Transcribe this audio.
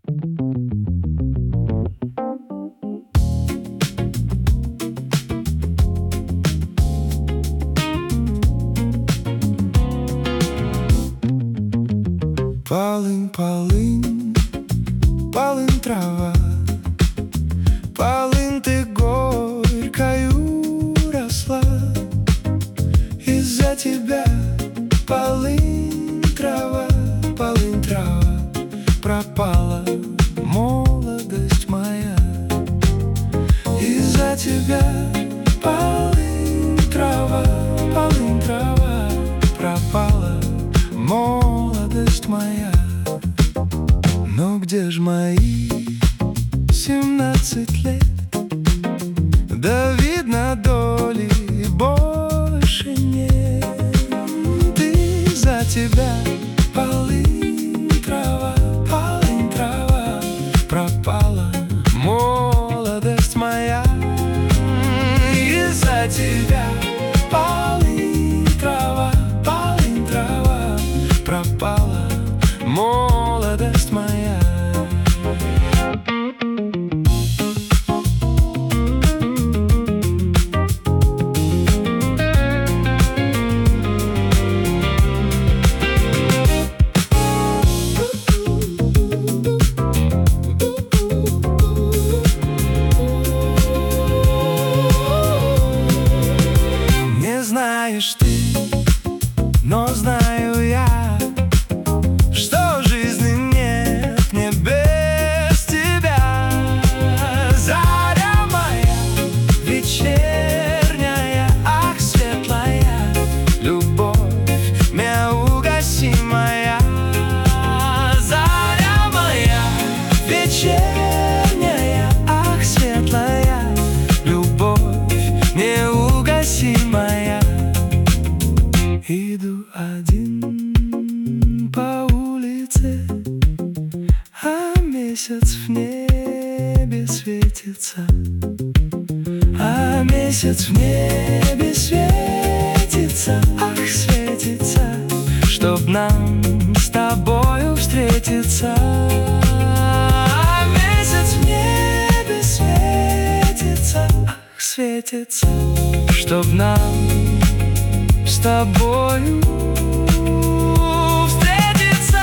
Полынь, полынь, полынь трава, полынь ты горькою росла. Из-за тебя полынь трава, пропала молодость моя. Из-за тебя полынь трава, пропала молодость моя. Но где ж мои 17 лет? Да видно, доли больше нет. Из-за тебя полынь трава, пропала молодость моя. Из-за тебя полынь трава, пропала молодость моя. Не знаешь ты, но знаю я, что жизни нет мне без тебя. Заря моя вечерняя, ах, светлая, любовь неугасимая. Заря моя вечерняя, ах, светлая, любовь неугасимая. Иду один по улице, а месяц в небе светится. А месяц в небе светится, ах, светится, чтоб нам с тобою встретиться. А месяц в небе светится, ах, светится, чтоб нам с тобою встретиться.